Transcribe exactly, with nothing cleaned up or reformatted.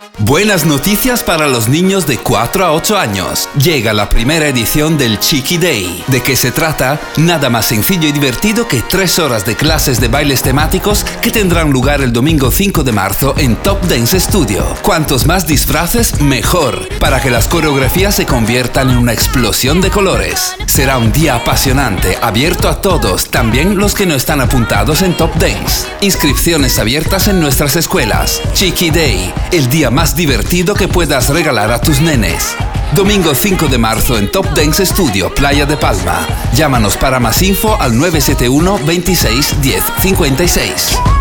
Buenas noticias para los niños de cuatro a ocho años. Llega la primera edición del Cheeky Day. ¿De qué se trata? Nada más sencillo y divertido que tres horas de clases de bailes temáticos que tendrán lugar el domingo cinco de marzo en Top Dance Studio. Cuantos más disfraces, mejor, para que las coreografías se conviertan en una explosión de colores. Será un día apasionante, abierto a todos, también los que no están apuntados en Top Dance. Inscripciones abiertas en nuestras escuelas. Cheeky Day, el día más divertido que puedas regalar a tus nenes. Domingo cinco de marzo en Top Dance Studio, Playa de Palma. Llámanos para más info al nueve siete uno, veintiséis, diez, cincuenta y seis.